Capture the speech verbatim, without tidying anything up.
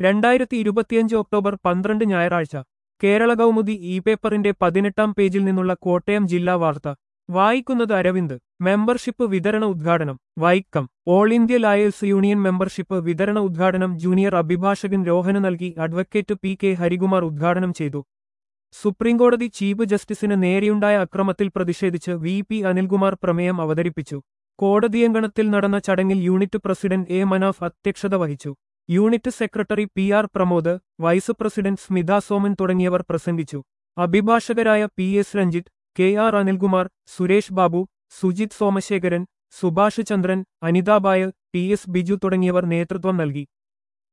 രണ്ടായിരത്തി ഇരുപത്തിയഞ്ച് ഒക്ടോബർ പന്ത്രണ്ട് ഞായറാഴ്ച കേരള കൗമുദി ഇ പേപ്പറിന്റെ പതിനെട്ടാം പേജിൽ നിന്നുള്ള കോട്ടയം ജില്ലാ വാർത്ത വായിക്കുന്നത് അരവിന്ദ്. മെമ്പർഷിപ്പ് വിതരണ ഉദ്ഘാടനം Vaikom. All India lawyers union membership വിതരണ ഉദ്ഘാടനം ജൂനിയർ അഭിഭാഷകൻ രോഹന് നൽകി അഡ്വക്കേറ്റ് പി കെ ഹരികുമാർ ഉദ്ഘാടനം ചെയ്തു. സുപ്രീംകോടതി ചീഫ് ജസ്റ്റിസിന് നേരെയുണ്ടായ അക്രമത്തിൽ പ്രതിഷേധിച്ച് വി പി അനിൽകുമാർ പ്രമേയം അവതരിപ്പിച്ചു. കോടതിയങ്കണത്തിൽ നടന്ന ചടങ്ങിൽ യൂണിറ്റ് പ്രസിഡന്റ് എ മനാഫ് അധ്യക്ഷത വഹിച്ചു. Unit secretary P R Pramod, vice president Smitha Soman തുടങ്ങിയവർ പ്രസംഗിച്ചു. അഭിഭാഷകരായ P S Ranjith, K R Anilkumar, Suresh Babu, Sujith Somasekharan, Subhash Chandran, Anithabai, T S Biju തുടങ്ങിയവർ നേതൃത്വം നൽകി.